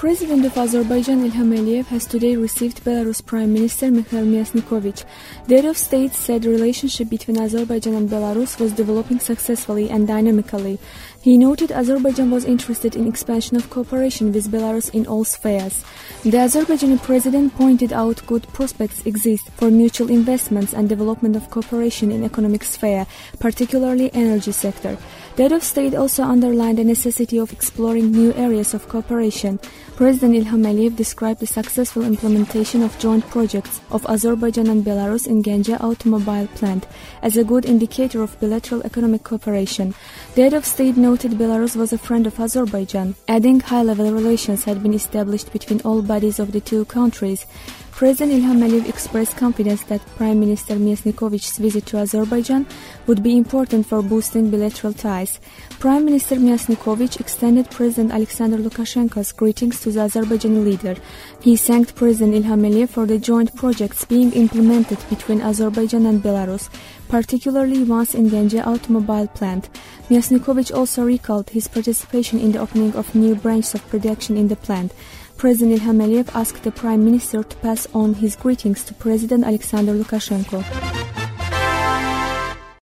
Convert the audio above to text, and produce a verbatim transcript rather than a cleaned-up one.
President of Azerbaijan Ilham Aliyev has today received Belarus Prime Minister Mikhail Myasnikovich. The head of state said the relationship between Azerbaijan and Belarus was developing successfully and dynamically. He noted Azerbaijan was interested in expansion of cooperation with Belarus in all spheres. The Azerbaijani president pointed out good prospects exist for mutual investments and development of cooperation in economic sphere, particularly energy sector. The head of state also underlined the necessity of exploring new areas of cooperation. President Ilham Aliyev described the successful implementation of joint projects of Azerbaijan and Belarus in Ganja automobile plant as a good indicator of bilateral economic cooperation. The head of state noted Belarus was a friend of Azerbaijan, adding high-level relations had been established between all bodies of the two countries. President Ilham Aliyev expressed confidence that Prime Minister Myasnikovich's visit to Azerbaijan would be important for boosting bilateral ties. Prime Minister Myasnikovich extended President Alexander Lukashenko's greetings to the Azerbaijani leader. He thanked President Ilham Aliyev for the joint projects being implemented between Azerbaijan and Belarus, particularly ones in Ganja automobile plant. Myasnikovich also recalled his participation in the opening of new branches of production in the plant. President Ilham Aliyev asked the Prime Minister to pass on his greetings to President Alexander Lukashenko.